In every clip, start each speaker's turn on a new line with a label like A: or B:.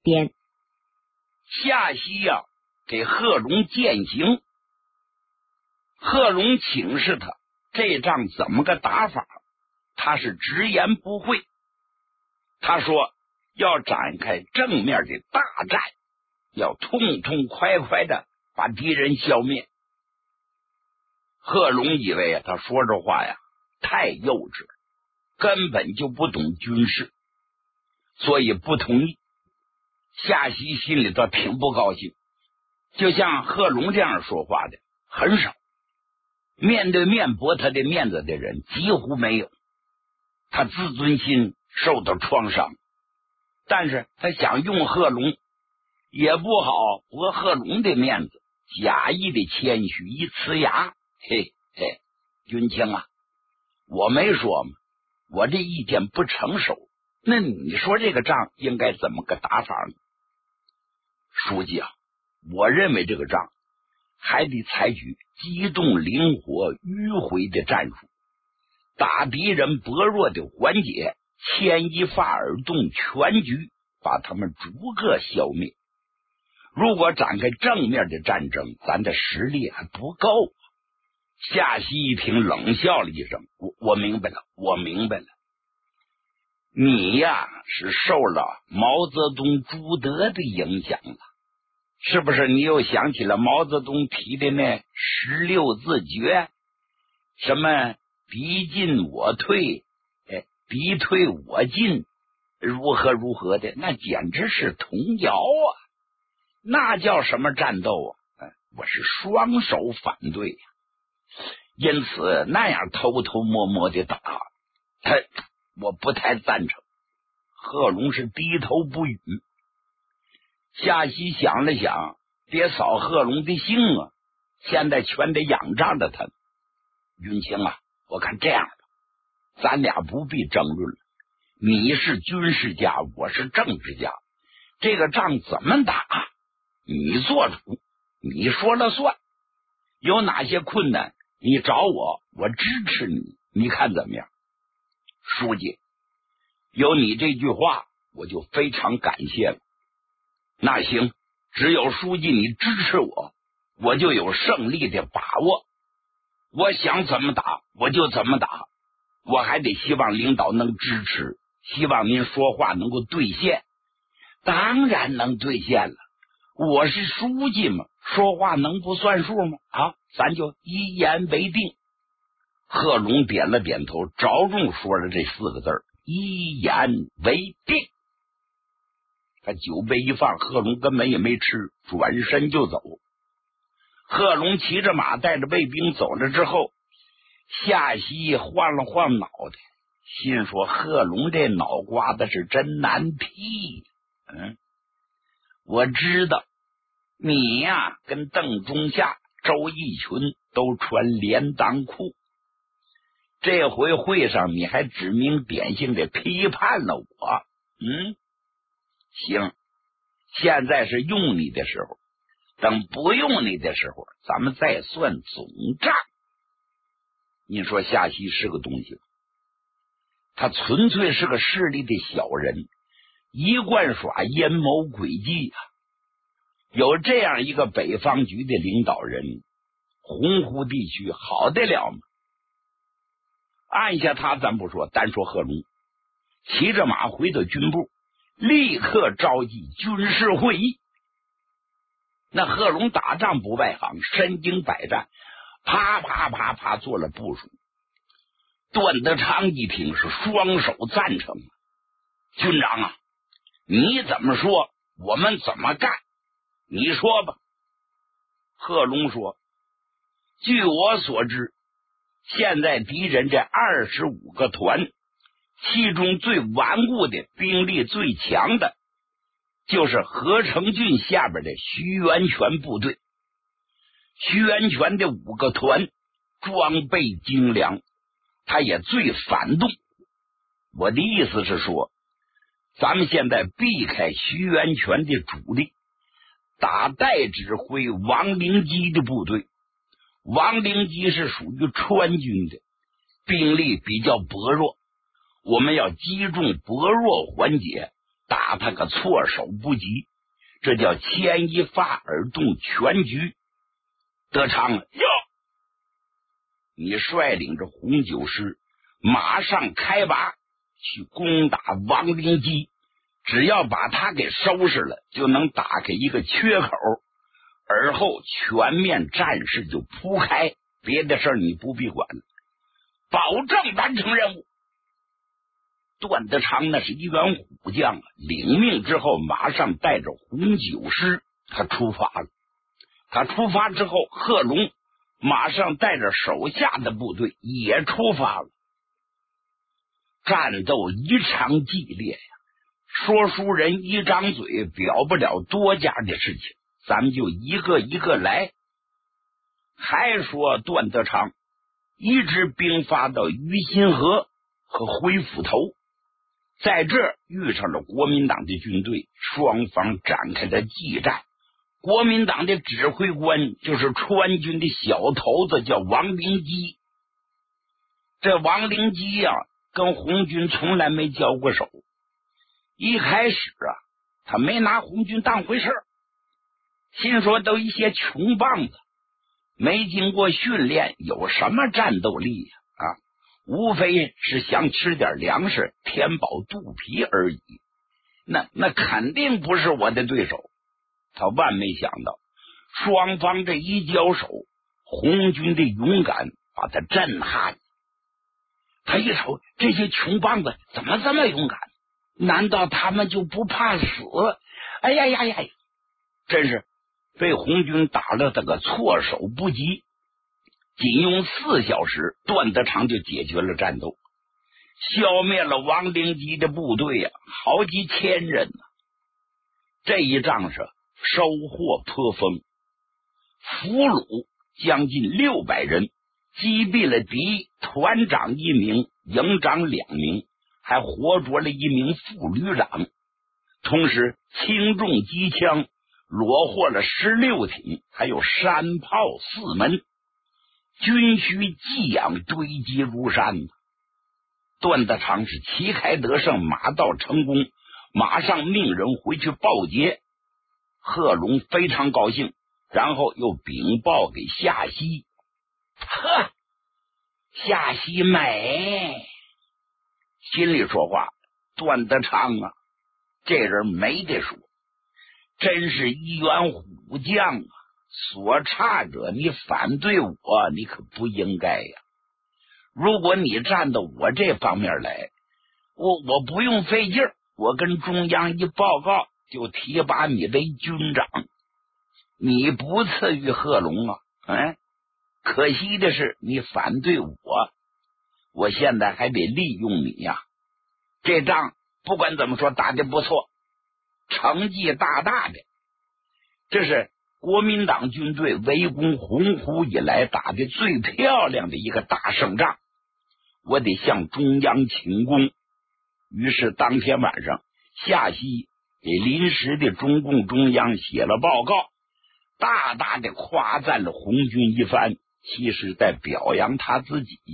A: 点
B: 夏曦呀，给贺龙践行。贺龙请示他，这仗怎么个打法？他是直言不讳。他说要展开正面的大战，要痛痛快快的把敌人消灭。贺龙以为他说这话呀太幼稚，根本就不懂军事，所以不同意。夏曦心里头挺不高兴，就像贺龙这样说话的很少，面对面驳他的面子的人几乎没有，他自尊心受到创伤，但是他想用贺龙也不好驳贺龙的面子，假意的谦虚一呲牙，嘿嘿，军卿啊，我没说嘛，我这意见不成熟，那你说这个仗应该怎么个打法呢？书记啊，我认为这个仗还得采取机动灵活迂回的战术，打敌人薄弱的环节，牵一发而动全局，把他们逐个消灭。如果展开正面的战争，咱的实力还不够。夏曦一听冷笑了一声，我明白了，我明白了。你呀是受了毛泽东朱德的影响了，是不是？你又想起了毛泽东提的那16字诀，什么敌进我退，敌退我进，如何如何的，那简直是童谣啊！那叫什么战斗啊？我是双手反对呀，因此那样偷偷摸摸的打，我不太赞成。贺龙是低头不语。夏曦想了想，别扫贺龙的兴啊，现在全得仰仗着他。云清啊，我看这样吧，咱俩不必争论了。你是军事家，我是政治家，这个仗怎么打，你做主，你说了算。有哪些困难，你找我，我支持你，你看怎么样？书记，有你这句话，我就非常感谢了。那行，只有书记你支持我，我就有胜利的把握。我想怎么打，我就怎么打。我还得希望领导能支持，希望您说话能够兑现。当然能兑现了，我是书记嘛，说话能不算数吗？啊，咱就一言为定。贺龙点了点头，着重说了这4个字，一言为定。他酒杯一放，贺龙根本也没吃，转身就走。贺龙骑着马带着卫兵走了之后，夏曦晃了晃脑袋，心说贺龙这脑瓜子是真难劈。我知道你呀跟邓中夏、周逸群都穿连裆裤，这回会上你还指名点姓的批判了我。行，现在是用你的时候，等不用你的时候，咱们再算总账。你说夏曦是个东西，他纯粹是个势力的小人，一贯耍阴谋诡计啊。有这样一个北方局的领导人，洪湖地区好得了吗？按下他咱不说，单说贺龙骑着马回到军部，立刻召集军事会议。那贺龙打仗不外行，身经百战，啪啪啪啪做了部署。段德昌一听是双手赞成，军长啊，你怎么说我们怎么干，你说吧。贺龙说，据我所知，现在敌人这25个团，其中最顽固的、兵力最强的就是何成俊下边的徐源泉部队。徐源泉的5个团装备精良，他也最反动。我的意思是说，咱们现在避开徐源泉的主力，打代指挥王灵基的部队。王灵基是属于川军的，兵力比较薄弱，我们要击中薄弱环节， 打他个措手不及，这叫牵一发而动全局。德昌哟，你率领着红九师马上开拔去攻打王灵基，只要把他给收拾了，就能打开一个缺口，而后全面战事就铺开，别的事儿你不必管了，保证完成任务。段德昌那是一员虎将，领命之后马上带着红九师他出发了。他出发之后，贺龙马上带着手下的部队也出发了。战斗异常激烈呀，说书人一张嘴表不了多家的事情，咱们就一个一个来。还说段德昌一支兵发到于心河和回府头，在这遇上了国民党的军队，双方展开了激战。国民党的指挥官就是川军的小头子，叫王灵基。这王灵基呀，跟红军从来没交过手。一开始啊，他没拿红军当回事儿，心说都一些穷棒子，没经过训练，有什么战斗力呀？无非是想吃点粮食，填饱肚皮而已。那肯定不是我的对手。他万没想到，双方这一交手，红军的勇敢把他震撼。他一瞅，这些穷棒子怎么这么勇敢？难道他们就不怕死？哎呀呀呀！真是被红军打了这个措手不及。仅用4小时，段德昌就解决了战斗，消灭了王灵基的部队呀，好几千人呢。这一仗是收获颇丰，俘虏将近600人，击毙了敌团长1名，营长2名，还活捉了1名副旅长，同时轻重机枪裸获了16挺，还有山炮4门，军需给养堆积如山。段德昌是旗开得胜，马到成功，马上命人回去报捷。贺龙非常高兴，然后又禀报给夏曦。呵，夏曦美心里说话，段德昌啊，这人没得说，真是一员虎将啊，所差者你反对我，你可不应该呀。如果你站到我这方面来，我不用费劲儿，我跟中央一报告，就提拔你为军长。你不次于贺龙啊，可惜的是你反对我现在还得利用你呀。这仗不管怎么说打得不错，成绩大大的，这是国民党军队围攻洪湖以来打的最漂亮的一个大胜仗，我得向中央请功。于是当天晚上，夏曦给临时的中共中央写了报告，大大的夸赞了红军一番，其实在表扬他自己。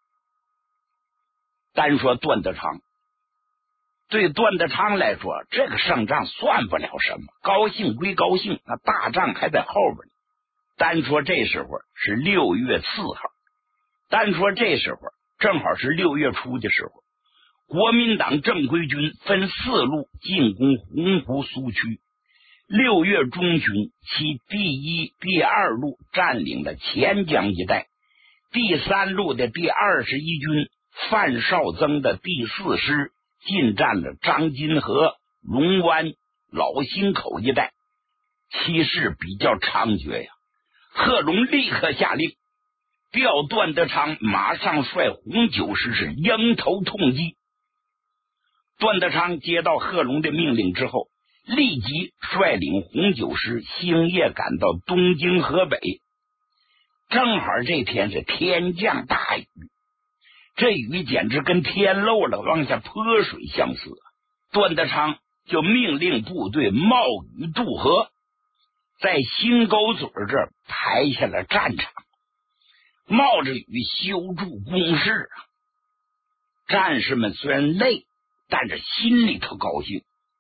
B: 单说段德昌，对段德昌来说，这个胜仗算不了什么，高兴归高兴，那大仗还在后边。单说这时候是6月4号，单说这时候正好是6月初的时候，国民党正规军分4路进攻洪湖苏区。6月中旬，其第1、第2路占领了钱江一带，第3路的第21军范绍曾的第4师进占了张金河、龙湾、老新口一带，气势比较猖獗呀。贺龙立刻下令调段德昌，马上率红九师是迎头痛击。段德昌接到贺龙的命令之后，立即率领红九师星夜赶到东京河北。正好这天是天降大雨，这雨简直跟天漏了往下泼水相似。段德昌就命令部队冒雨渡河，在新沟嘴这儿排下了战场，冒着雨修筑工事。战士们虽然累，但是心里头高兴。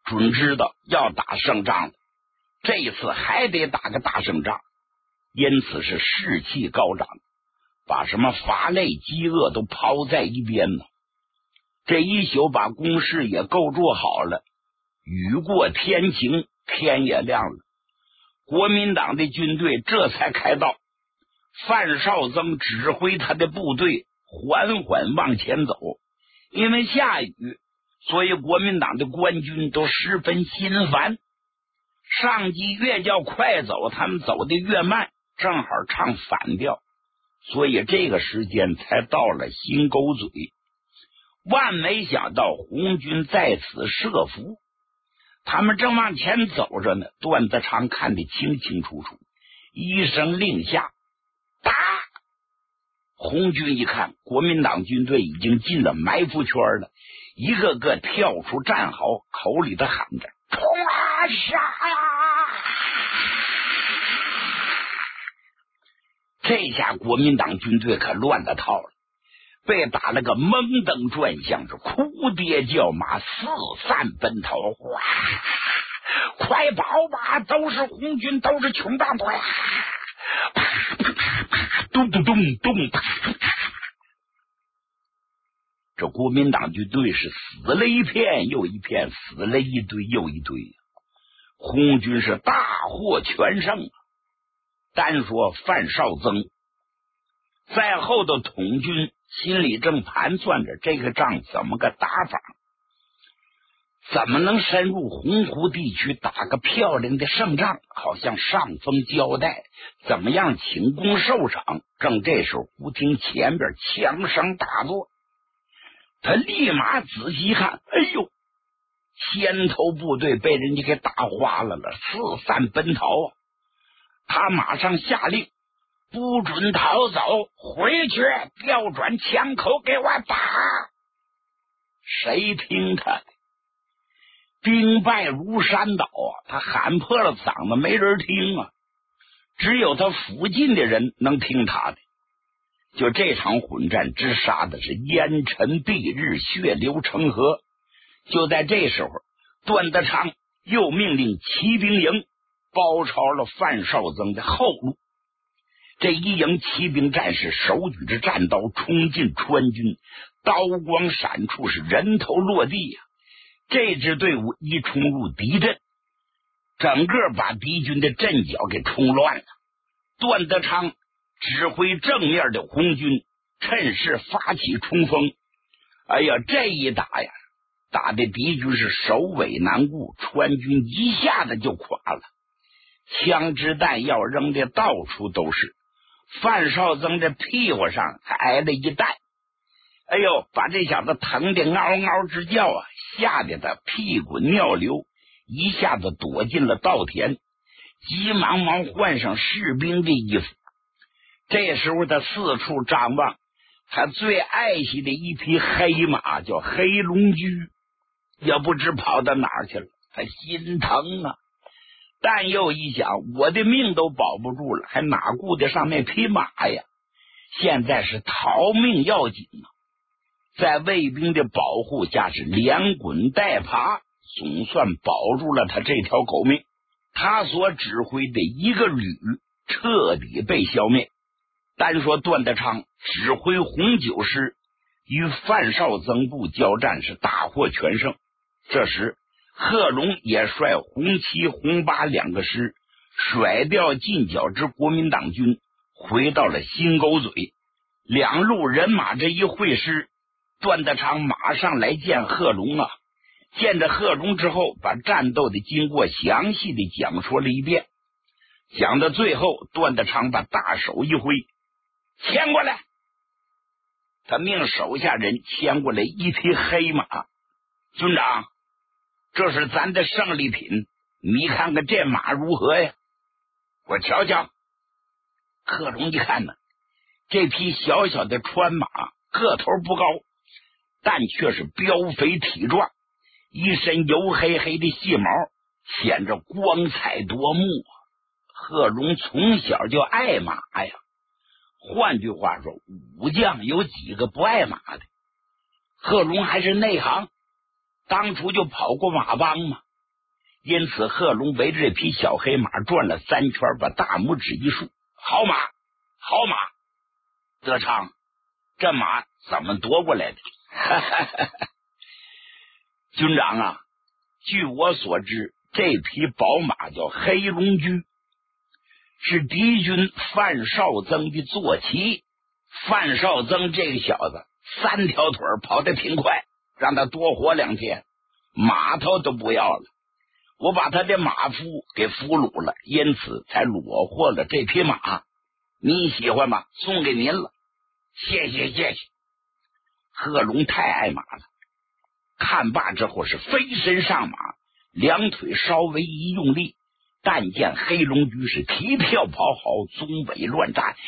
B: 准知道要打胜仗了，这一次还得打个大胜仗，因此是士气高涨，把什么乏累饥饿都抛在一边了。这一宿把工事也构筑好了，雨过天晴，天也亮了，国民党的军队这才开道。范绍增指挥他的部队缓缓往前走，因为下雨，所以国民党的官军都十分心烦。上级越叫快走，他们走得越慢，正好唱反调，所以这个时间才到了新沟嘴。万没想到红军在此设伏，他们正往前走着呢，段德昌看得清清楚楚，一声令下，打！红军一看国民党军队已经进了埋伏圈了，一个个跳出战壕，口里的喊着冲啊，杀呀！这下国民党军队可乱了套了，被打了个蒙登转向，是哭爹叫马，四散奔逃。哇！快跑吧，都是红军，都是穷大队！啪啪啪啪，咚咚咚咚！啪啪啪！这国民党军队是死了一片又一片，死了一堆又一堆，红军是大获全胜。单说范绍增在后的统军心里正盘算着这个仗怎么个打法，怎么能深入洪湖地区打个漂亮的胜仗，好像上峰交代，怎么样请功受赏。正这时候忽听前边枪声大作，他立马仔细看，哎呦，先头部队被人家给打花了，四散奔逃啊！他马上下令，不准逃走，回去调转枪口给我打！谁听他的？兵败如山倒啊！他喊破了嗓子，没人听啊，只有他附近的人能听他的。就这场混战直杀的是烟尘蔽日，血流成河。就在这时候，段德昌又命令骑兵营包抄了范绍增的后路。这一营骑兵战士手举着战刀冲进川军，刀光闪处，是人头落地呀！这支队伍一冲入敌阵，整个把敌军的阵脚给冲乱了。段德昌指挥正面的红军趁势发起冲锋，哎呀，这一打呀，打的敌军是首尾难顾，川军一下子就垮了，枪支弹药扔的到处都是，范绍增的屁股上还挨了一弹，哎呦，把这小子疼得嗷嗷直叫啊，吓得他屁滚尿流，一下子躲进了稻田，急忙换上士兵的衣服。这时候他四处张望，他最爱惜的一匹黑马叫黑龙驹，也不知跑到哪儿去了，他心疼啊。但又一想，我的命都保不住了，还哪顾得上那匹马呀？现在是逃命要紧啊！在卫兵的保护下，是连滚带爬，总算保住了他这条狗命。他所指挥的一个旅彻底被消灭。单说段德昌指挥红九师与范绍增部交战，是大获全胜。这时贺龙也率红七红八两个师甩掉近剿之国民党军，回到了新沟嘴。两路人马这一会师，段德昌马上来见贺龙啊！见着贺龙之后，把战斗的经过详细的讲说了一遍。讲到最后，段德昌把大手一挥，牵过来。他命手下人牵过来一匹黑马。尊长，这是咱的胜利品，你看看这马如何呀？我瞧瞧。贺龙一看呢，这匹小小的川马，个头不高，但却是膘肥体壮，一身油黑黑的细毛，显着光彩夺目。贺龙从小就爱马呀，换句话说，武将有几个不爱马的？贺龙还是内行，当初就跑过马帮嘛， 因此贺龙围着这匹小黑马转了3圈，把大拇指一竖，好马，好马。德昌，这马怎么夺过来的？军长啊，据我所知，这匹宝马叫黑龙驹，是敌军范绍增的坐骑。范绍增这个小子3条腿跑得挺快，让他多活2天，马头都不要了。我把他的马夫给俘虏了，因此才虏获了这匹马。你喜欢吗？送给您了。谢谢谢谢。贺龙太爱马了，看罢之后是飞身上马，2腿稍微一用力，但见黑龙驹是蹄跳跑好，棕尾乱战，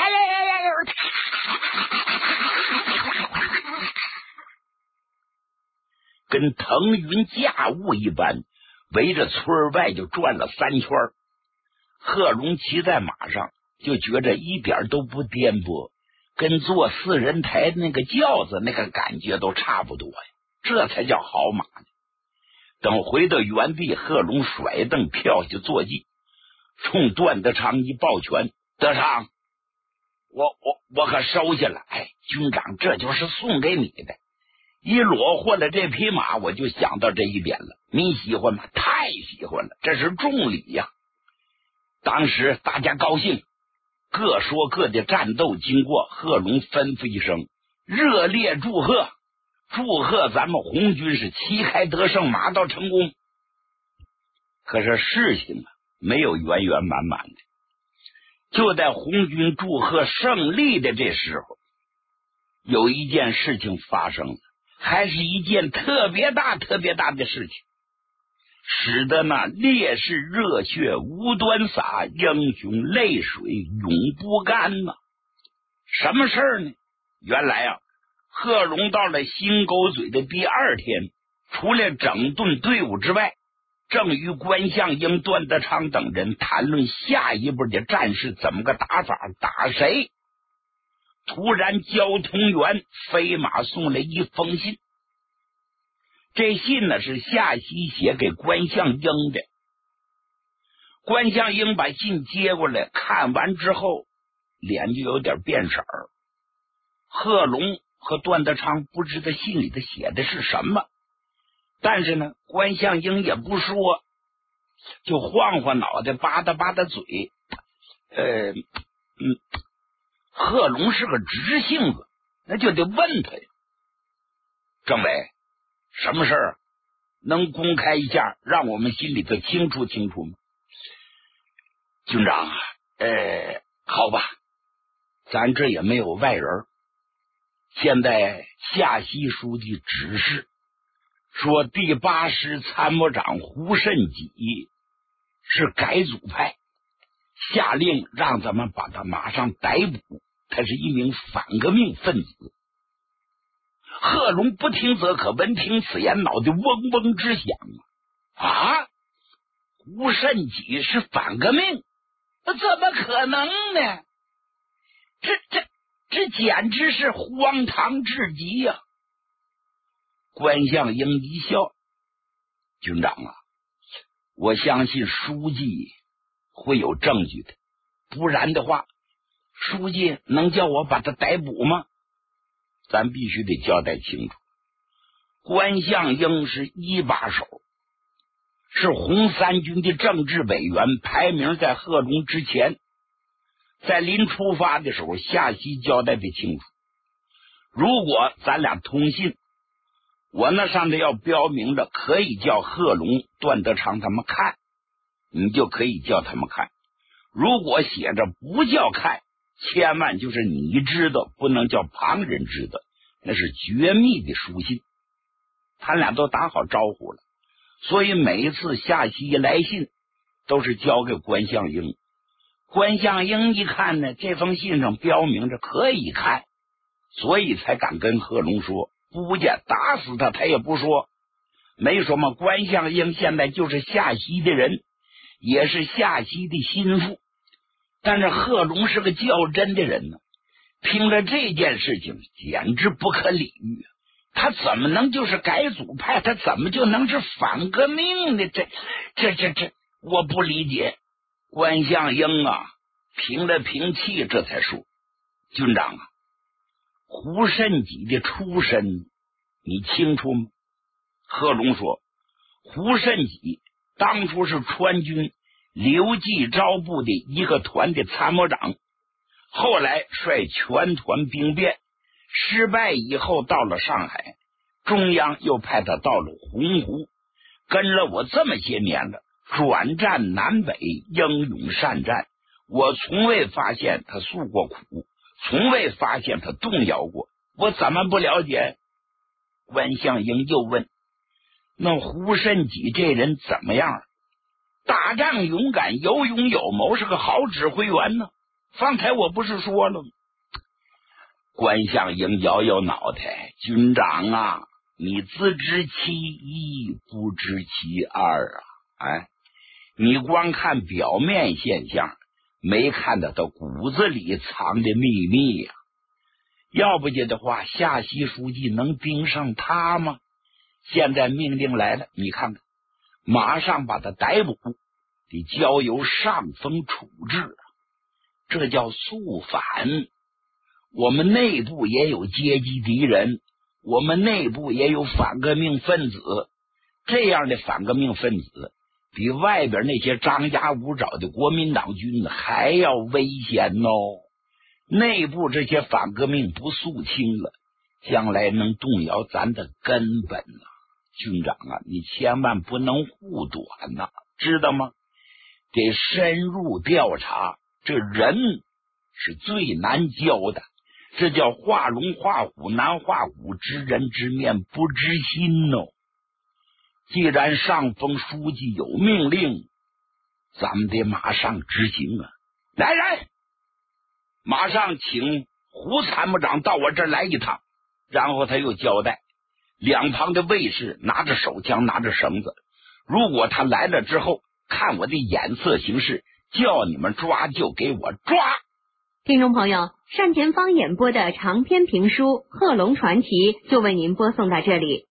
B: 跟腾云驾雾一般，围着村外就转了3圈。贺龙骑在马上就觉着一点都不颠簸，跟坐4人台那个轿子那个感觉都差不多呀，这才叫好马呢。等回到原地，贺龙甩蹬跳下坐骑，冲段德昌一抱拳：“德昌，我可收下了。哎，军长，这就是送给你的。一虏获了这匹马，我就想到这一点了。你喜欢吗？太喜欢了，这是重礼呀。”当时大家高兴，各说各的战斗经过。贺龙吩咐一声：“热烈祝贺！祝贺咱们红军是旗开得胜，马到成功。”可是事情啊，没有圆圆满满的。就在红军祝贺胜利的这时候，有一件事情发生了，还是一件特别大的事情，使得那烈士热血无端洒，英雄泪水永不干呐。什么事儿呢？原来啊，贺龙到了新沟嘴的第2天，除了整顿队伍之外，正与关向英、段德昌等人谈论下一步的战事怎么个打法，打谁。突然交通员飞马送来一封信，这信呢是夏曦写给关向英的。关向英把信接过来，看完之后脸就有点变色儿。贺龙和段德昌不知道信里头写的是什么，但是呢关向英也不说，就晃晃脑袋，吧嗒嘴。贺龙是个直性子，那就得问他呀。政委，什么事儿能公开一下，让我们心里头清楚吗？军长，好吧，咱这也没有外人。现在夏曦书记指示说，第8师参谋长胡慎己是改组派，下令让咱们把他马上逮捕，他是一名反革命分子。贺龙不听则可，闻听此言，脑袋嗡嗡直响啊！胡慎己是反革命？怎么可能呢？这简直是荒唐至极呀！关向英一笑：“军长啊，我相信书记会有证据的，不然的话，书记能叫我把他逮捕吗？咱必须得交代清楚。关向英是1把手，是红三军的政治委员，排名在贺龙之前。在临出发的时候，夏曦交代的清楚，如果咱俩通信，我那上头要标明着可以叫贺龙、段德昌他们看，你就可以叫他们看。如果写着不叫看，千万就是你知道，不能叫旁人知道，那是绝密的书信。他俩都打好招呼了，所以每一次夏曦一来信都是交给关向英。关向英一看呢，这封信上标明着可以看，所以才敢跟贺龙说，不见打死他也不说。没说嘛，关向英现在就是夏曦的人，也是夏曦的心腹。但是贺龙是个较真的人呢，听了这件事情简直不可理喻， 他怎么能就是改组派？他怎么就能是反革命呢？这，我不理解。关向英啊，平了平气，这才说：“军长啊，胡慎己的出身你清楚吗？”贺龙说：“胡慎己当初是川军刘季招部的一个团的参谋长，后来率全团兵变，失败以后到了上海，中央又派他到了洪湖，跟了我这么些年了，转战南北，英勇善战。我从未发现他诉过苦，从未发现他动摇过，我怎么不了解？”关向英又问：“那胡慎己这人怎么样？”“打仗勇敢，有勇有谋，是个好指挥员呢。方才我不是说了吗？”关向英摇摇脑袋：“军长啊，你自知其一，不知其二啊！哎，你光看表面现象，没看到他骨子里藏的秘密呀。要不然的话，夏西书记能盯上他吗？现在命令来了，你看看，马上把他逮捕，得交由上峰处置，这叫肃反。我们内部也有阶级敌人，我们内部也有反革命分子，这样的反革命分子比外边那些张牙舞爪的国民党军还要危险哦。内部这些反革命不肃清了，将来能动摇咱的根本啊！军长啊，你千万不能护短呐，知道吗？得深入调查，这人是最难教的，这叫画龙画虎难画骨，知人知面不知心哦。既然上峰书记有命令，咱们得马上执行啊！来人，马上请胡参谋长到我这儿来一趟。”然后他又交代，两旁的卫士拿着手枪，拿着绳子，如果他来了之后，看我的眼色行事，叫你们抓就给我抓。
A: 听众朋友，单田芳演播的长篇评书《贺龙传奇》就为您播送到这里。